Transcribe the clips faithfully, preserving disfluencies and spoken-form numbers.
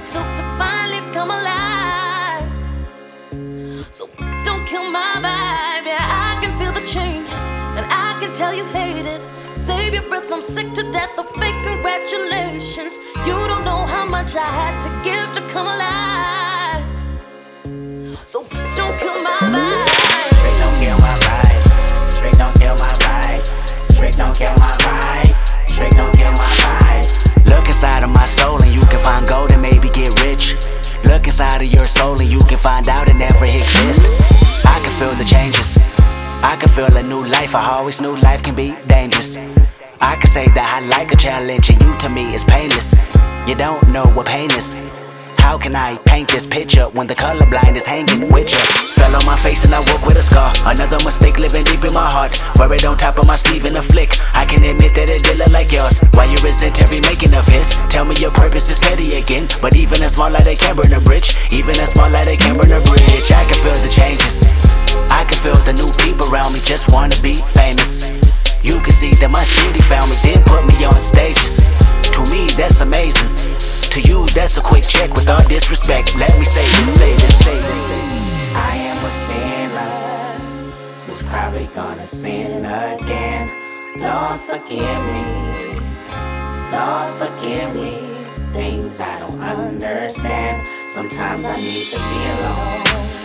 took to finally come alive. So don't kill my vibe. Yeah, I can feel the changes, and I can tell you hate it. Save your breath, I'm sick to death of fake congratulations. You don't know how much I had to give to come alive. So don't kill my vibe. Straight don't kill my vibe. Straight don't kill my vibe. Straight don't kill my vibe. Straight don't kill my vibe. Look inside of my soul and you can find gold and maybe get rich. Look inside of your soul and you can find out it never exists. I can feel the changes, I can feel a new life. I always knew life can be dangerous. I can say that I like a challenge and you to me is painless. You don't know what pain is. How can I paint this picture when the colorblind is hanging with you? Fell on my face and I woke with a scar. Another mistake living deep in my heart. Wear it on top of my sleeve in a flick. I can admit that it did look like yours. Why you resent every making of his? Tell me your purpose is petty again. But even a small light, they can burn a bridge. Even a small light, they can burn a bridge. I can feel the changes, I can feel the new people around me just wanna be famous. You can see that my city found me, then put me on stages. To me, that's amazing. To you, that's a quick check. With all disrespect, let me say this, say this, say this. I am a sinner who's probably gonna sin again. Lord, forgive me. Lord, forgive me. Things I don't understand. Sometimes I need to be alone.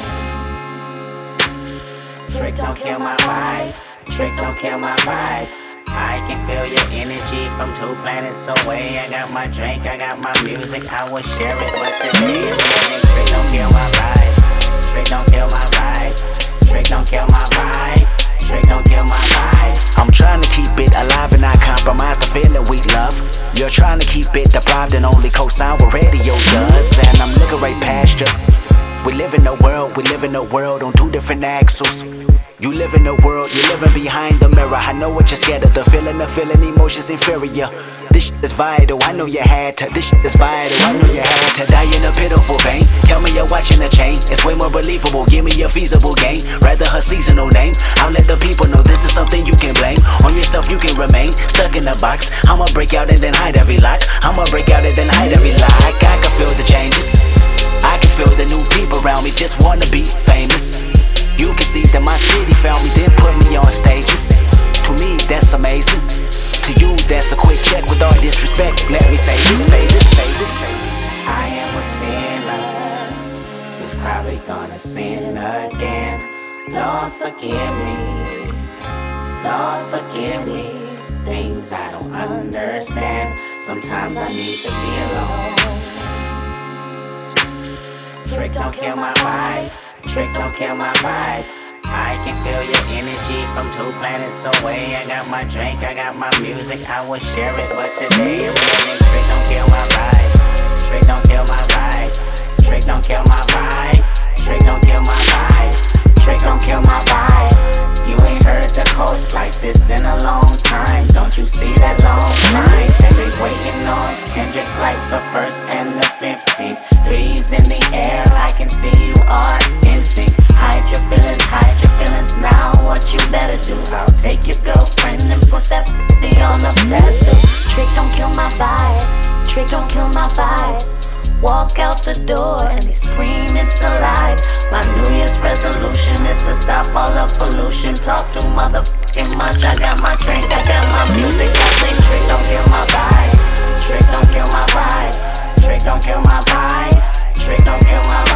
Trick don't kill my vibe. Trick don't kill my vibe. I can feel your energy from two planets away. I got my drink, I got my music, I will share it, but today is winning. Trick don't kill my vibe. Trick don't kill my vibe. Trick don't kill my vibe. Trick don't kill my vibe. I'm trying to keep it alive and not compromise the feeling we love. You're trying to keep it deprived and only co-sign what radio does. And I'm looking right past you. We live in a world, we live in a world on two different axles. You live in the world, you're living behind the mirror. I know what you're scared of, the feeling, the feeling, emotions inferior. This shit is vital, I know you had to. This shit is vital, I know you had to. Die in a pitiful vein, tell me you're watching a chain. It's way more believable, give me a feasible game. Rather her seasonal name, I'll let the people know this is something you can blame. On yourself you can remain, stuck in a box. I'ma break out and then hide every lock. I'ma break out and then hide every lock. I can feel the changes, I can feel the new people around me just wanna be famous. You can see that my city found me, then put me on stages. To me, that's amazing. To you, that's a quick check. With all disrespect, let me say this, say this, say this. I am a sinner who's probably gonna sin again. Lord, forgive me. Lord, forgive me. Things I don't understand. Sometimes I need to be alone. Trick don't kill my vibe. Trick don't kill my vibe. I can feel your energy from two planets away. I got my drink, I got my music, I will share it, but today is winning. Trick don't kill my vibe. Trick don't kill my vibe. Trick don't kill my vibe. Trick don't kill my vibe. Trick don't kill my vibe. You ain't heard the coast like this in a long time. Don't you see that long line? And they waiting on Kendrick like the first and the fifteenth. Threes in the air, I can see you are in sync. Hide your feelings, hide your feelings now. What you better do? I'll take your girlfriend and put that pussy on the pedestal. Trick don't kill my vibe. Trick don't kill my vibe. Walk out the door and they scream it's alive. My New Year's resolution is to stop all the pollution. Talk too motherfucking much. I got my drink, I got my music. I say trick don't kill my vibe. Trick don't kill my vibe. Trick don't kill my vibe. Trick don't kill my vibe.